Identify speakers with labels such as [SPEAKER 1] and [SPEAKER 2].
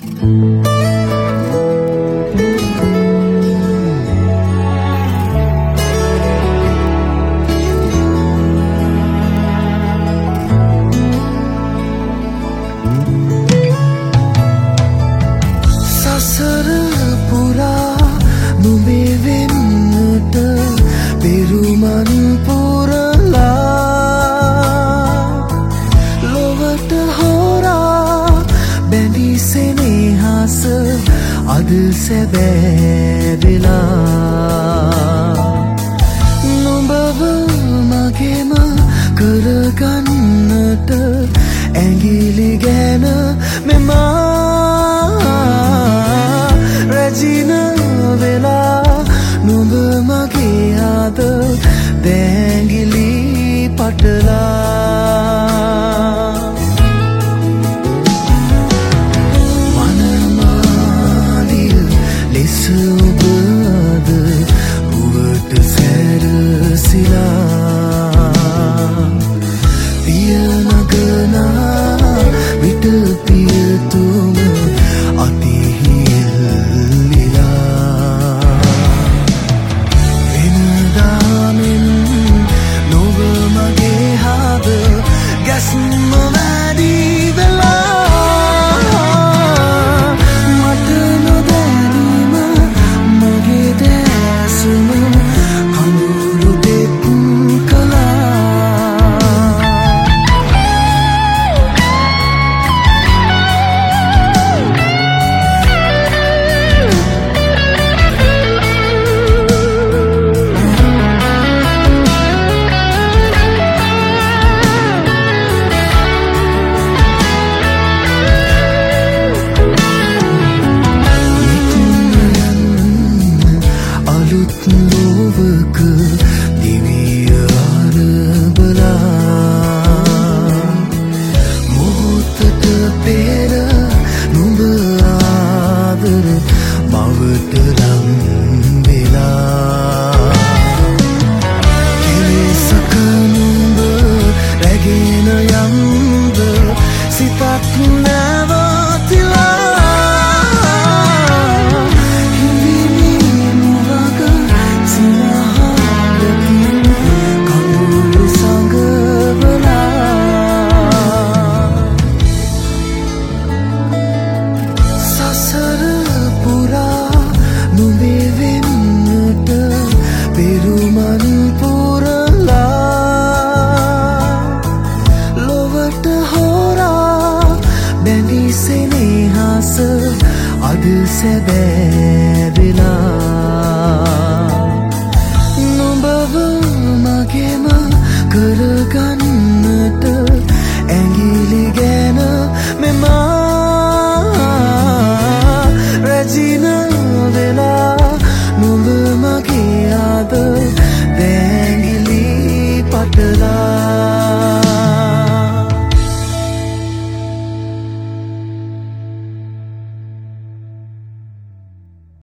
[SPEAKER 1] සසර පුරා නුඹේ වෙන්නට පෙරුමන් පුරලා ලොවට හොරා බැඳි සෙනෙහස අද සැබෑ වෙලා නුඹව මගේම කරගන්නට ඇඟිලි ගැන මෙමා රැජින වෙලා නුඹ මගේ ආද දැඟිලි පටලා වනමාලිය ලෙස ඔබද උවට සැරසිලා පිය නගනා විට පියතුම ලෝවක දිවිය අරබලා මොහොතට පෙර නුඹ ආදර බවට ලං වෙලා කෙලෙසක නුඹ රැගෙන යම්ද සිතක් නැවතිලා පෙරුමන් පුරලා ලොවට හොරා බැඳි සෙනෙහස අද සැබෑ වෙලා